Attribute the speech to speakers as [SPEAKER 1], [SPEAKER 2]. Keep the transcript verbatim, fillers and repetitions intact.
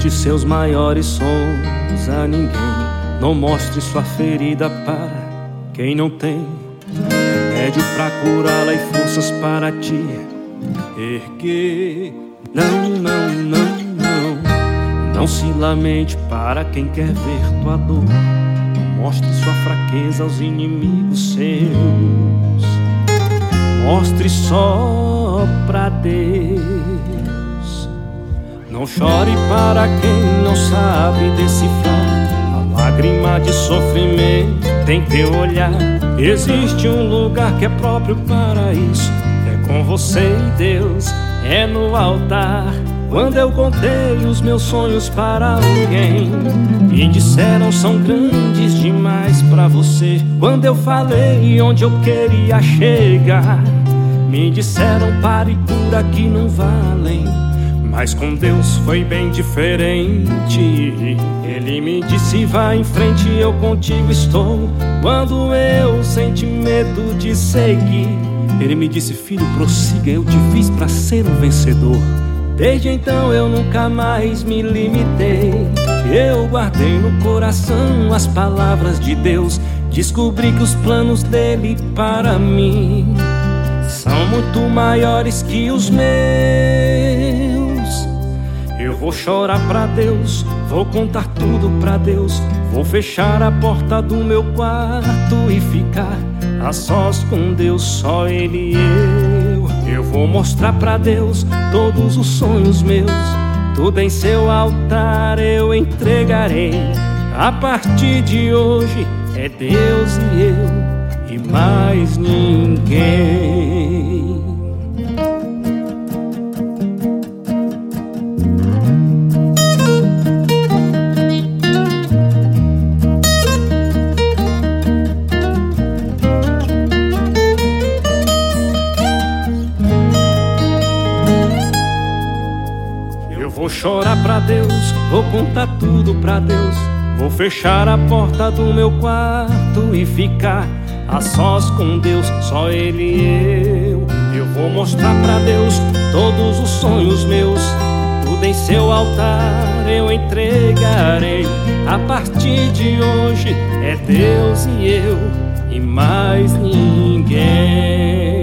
[SPEAKER 1] conte seus maiores sonhos a ninguém. Não mostre sua ferida para quem não tem remédio pra curá-la e forças para te erguer. Não, não, não, não. Não se lamente para quem quer ver tua dor. Não mostre sua fraqueza aos inimigos seus. Mostre só pra Deus. Não chore para quem não sabe decifrar a lágrima de sofrimento em teu olhar. Existe um lugar que é próprio para isso. É com você e Deus, é no altar. Quando eu contei os meus sonhos para alguém e disseram são grandes demais pra você. Quando eu falei onde eu queria chegar, me disseram pare por aqui, não valem. Mas com Deus foi bem diferente. Ele me disse vai em frente, eu contigo estou. Quando eu senti medo de seguir, Ele me disse filho prossiga, eu te fiz pra ser um vencedor. Desde então eu nunca mais me limitei. Eu guardei no coração as palavras de Deus. Descobri que os planos dele para mim são muito maiores que os meus. Eu vou chorar pra Deus, vou contar tudo pra Deus. Vou fechar a porta do meu quarto e ficar a sós com Deus, só Ele e eu. Eu vou mostrar pra Deus todos os sonhos meus. Tudo em seu altar eu entregarei. A partir de hoje é Deus e eu e mais ninguém. Vou chorar pra Deus, vou contar tudo pra Deus. Vou fechar a porta do meu quarto e ficar a sós com Deus, só Ele e eu. Eu vou mostrar pra Deus todos os sonhos meus. Tudo em seu altar eu entregarei. A partir de hoje é Deus e eu e mais ninguém.